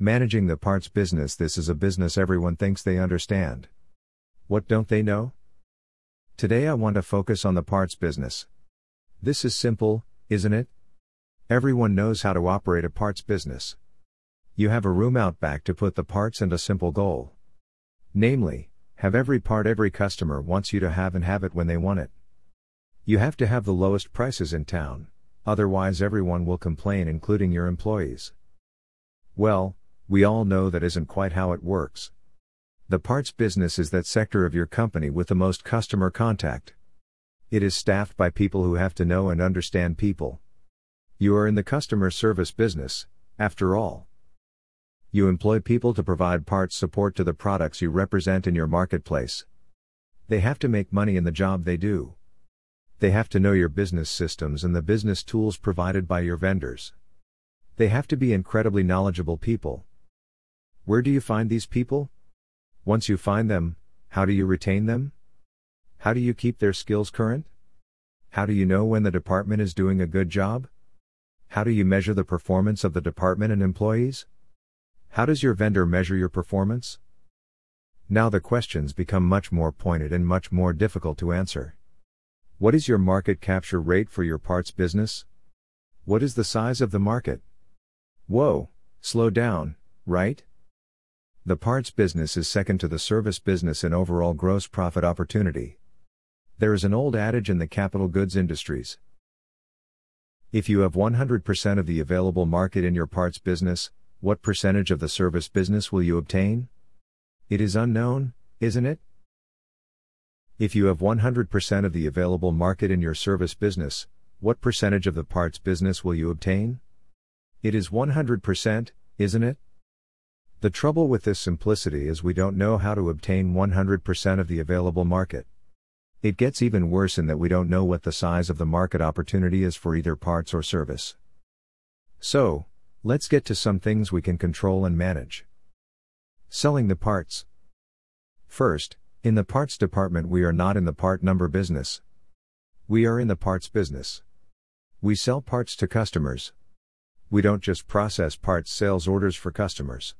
Managing the parts business. This is a business everyone thinks they understand. What don't they know? Today I want to focus on the parts business. This is simple, isn't it? Everyone knows how to operate a parts business. You have a room out back to put the parts and a simple goal. Namely, have every part every customer wants you to have and have it when they want it. You have to have the lowest prices in town, otherwise everyone will complain, including your employees. Well, we all know that isn't quite how it works. The parts business is that sector of your company with the most customer contact. It is staffed by people who have to know and understand people. You are in the customer service business, after all. You employ people to provide parts support to the products you represent in your marketplace. They have to make money in the job they do. They have to know your business systems and the business tools provided by your vendors. They have to be incredibly knowledgeable people. Where do you find these people? Once you find them, how do you retain them? How do you keep their skills current? How do you know when the department is doing a good job? How do you measure the performance of the department and employees? How does your vendor measure your performance? Now the questions become much more pointed and much more difficult to answer. What is your market capture rate for your parts business? What is the size of the market? Whoa, slow down, right? The parts business is second to the service business in overall gross profit opportunity. There is an old adage in the capital goods industries. If you have 100% of the available market in your parts business, what percentage of the service business will you obtain? It is unknown, isn't it? If you have 100% of the available market in your service business, what percentage of the parts business will you obtain? It is 100%, isn't it? The trouble with this simplicity is we don't know how to obtain 100% of the available market. It gets even worse in that we don't know what the size of the market opportunity is for either parts or service. So, let's get to some things we can control and manage. Selling the parts. First, in the parts department we are not in the part number business. We are in the parts business. We sell parts to customers. We don't just process parts sales orders for customers.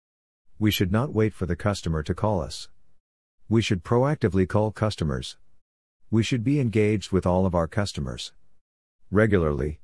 We should not wait for the customer to call us. We should proactively call customers. We should be engaged with all of our customers regularly.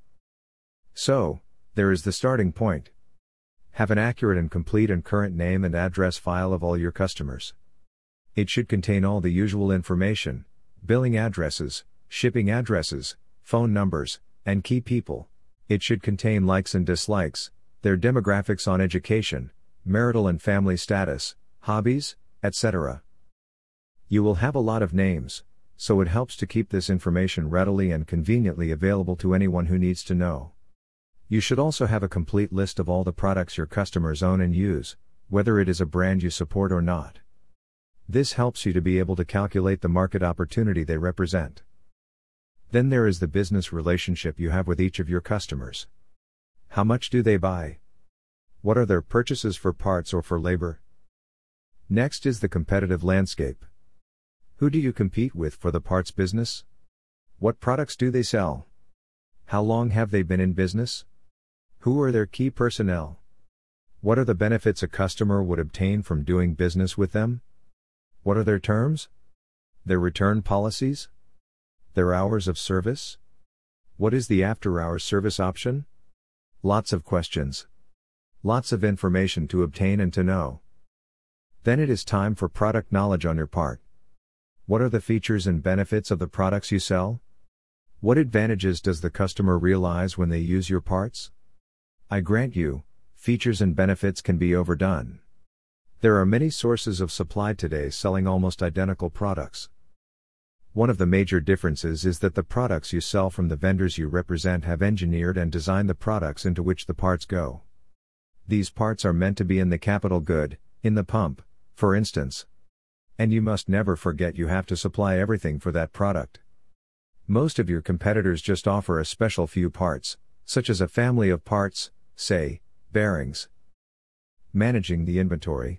So, there is the starting point. Have an accurate and complete and current name and address file of all your customers. It should contain all the usual information, billing addresses, shipping addresses, phone numbers, and key people. It should contain likes and dislikes, their demographics on education, marital and family status, hobbies, etc. You will have a lot of names, so it helps to keep this information readily and conveniently available to anyone who needs to know. You should also have a complete list of all the products your customers own and use, whether it is a brand you support or not. This helps you to be able to calculate the market opportunity they represent. Then there is the business relationship you have with each of your customers. How much do they buy? What are their purchases for parts or for labor? Next is the competitive landscape. Who do you compete with for the parts business? What products do they sell? How long have they been in business? Who are their key personnel? What are the benefits a customer would obtain from doing business with them? What are their terms? Their return policies? Their hours of service? What is the after-hours service option? Lots of questions. Lots of information to obtain and to know. Then it is time for product knowledge on your part. What are the features and benefits of the products you sell? What advantages does the customer realize when they use your parts? I grant you, features and benefits can be overdone. There are many sources of supply today selling almost identical products. One of the major differences is that the products you sell from the vendors you represent have engineered and designed the products into which the parts go. These parts are meant to be in the capital good, in the pump, for instance. And you must never forget you have to supply everything for that product. Most of your competitors just offer a special few parts, such as a family of parts, say, bearings. Managing the inventory.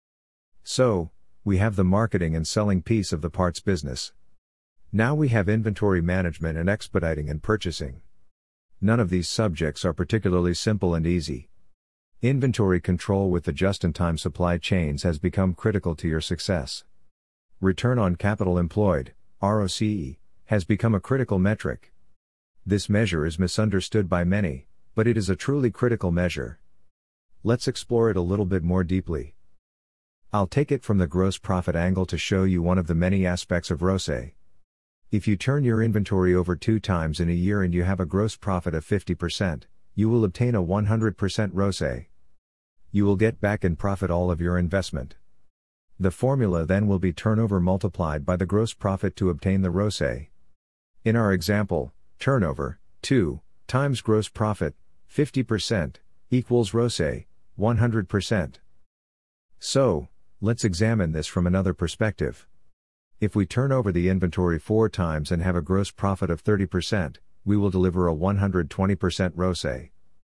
So, we have the marketing and selling piece of the parts business. Now we have inventory management and expediting and purchasing. None of these subjects are particularly simple and easy. Inventory control with the just-in-time supply chains has become critical to your success. Return on capital employed, ROCE, has become a critical metric. This measure is misunderstood by many, but it is a truly critical measure. Let's explore it a little bit more deeply. I'll take it from the gross profit angle to show you one of the many aspects of ROCE. If you turn your inventory over 2 times in a year and you have a gross profit of 50%, you will obtain a 100% ROCE. You will get back in profit all of your investment. The formula then will be turnover multiplied by the gross profit to obtain the ROCE. In our example, turnover, 2, times gross profit, 50%, equals ROCE, 100%. So, let's examine this from another perspective. If we turn over the inventory 4 times and have a gross profit of 30%, we will deliver a 120% ROCE.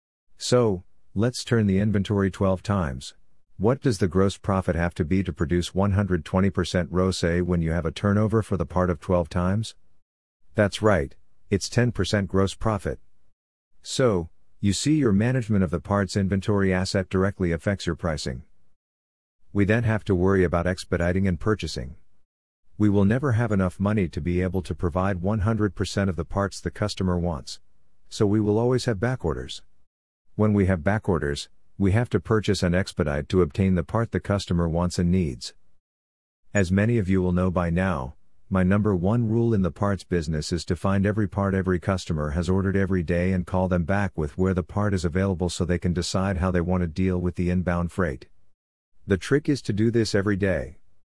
So, let's turn the inventory 12 times. What does the gross profit have to be to produce 120% ROCE when you have a turnover for the part of 12 times? That's right, it's 10% gross profit. So, you see, your management of the parts inventory asset directly affects your pricing. We then have to worry about expediting and purchasing. We will never have enough money to be able to provide 100% of the parts the customer wants. So we will always have backorders. When we have backorders, we have to purchase and expedite to obtain the part the customer wants and needs. As many of you will know by now, my number 1 rule in the parts business is to find every part every customer has ordered every day and call them back with where the part is available so they can decide how they want to deal with the inbound freight. The trick is to do this every day.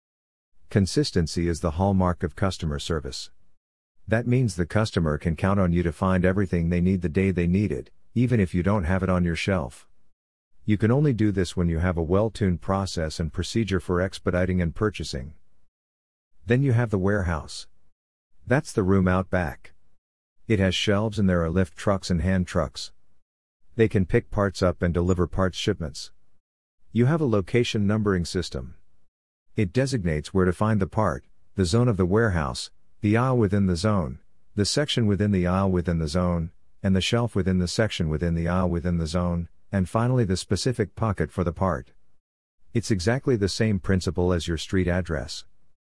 Consistency is the hallmark of customer service. That means the customer can count on you to find everything they need the day they need it, even if you don't have it on your shelf. You can only do this when you have a well-tuned process and procedure for expediting and purchasing. Then you have the warehouse. That's the room out back. It has shelves and there are lift trucks and hand trucks. They can pick parts up and deliver parts shipments. You have a location numbering system. It designates where to find the part, the zone of the warehouse, the aisle within the zone, the section within the aisle within the zone, and the shelf within the section within the aisle within the zone, and finally the specific pocket for the part. It's exactly the same principle as your street address.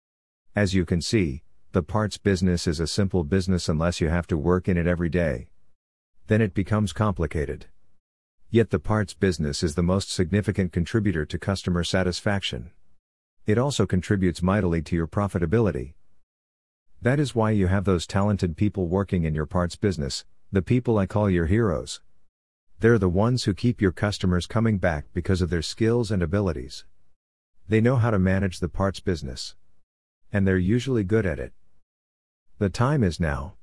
As you can see, the parts business is a simple business unless you have to work in it every day. Then it becomes complicated. Yet the parts business is the most significant contributor to customer satisfaction. It also contributes mightily to your profitability. That is why you have those talented people working in your parts business, the people I call your heroes. They're the ones who keep your customers coming back because of their skills and abilities. They know how to manage the parts business. And they're usually good at it. The time is now.